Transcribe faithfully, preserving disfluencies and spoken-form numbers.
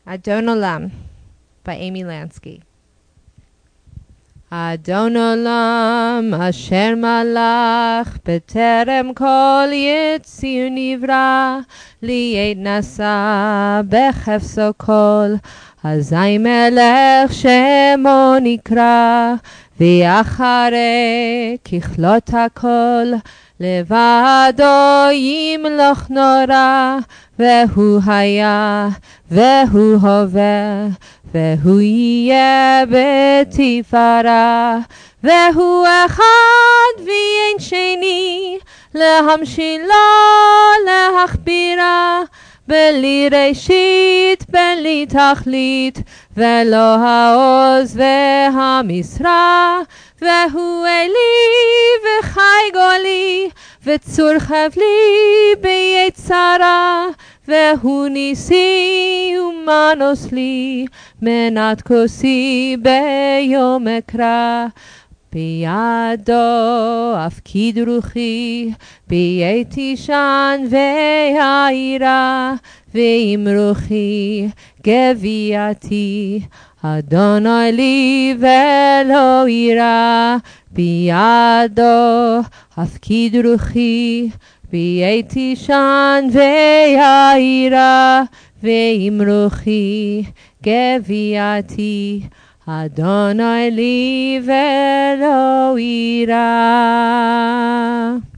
Adon Olam by Amy Lansky. Adon Olam asher malach beterem kol yetziu nivra li'et nasa bechefso kol azay melech shemo nikra v'achare kichlot hakol לבדו ימלוך נורא והוא היה והוא הווה והוא יהיה בתפארה והוא אחד ואין שני להמשילו להכבירה בלי ראשית בלי תכלית ולא העוז והמשרה והוא אלי וחי גולי וצור חבלי ביצרה והוא ניסי ומנוס לי מנת כוסי ביום אקרא בידו אפקיד רוחי בעת תישן והעירה ועם רוחי גוויעתי אדוני לי ולא יירא בידו הפקיד רוחי בעת תישן והעירה ועם רוחי גוויעתי אדוני לי ולא יירא.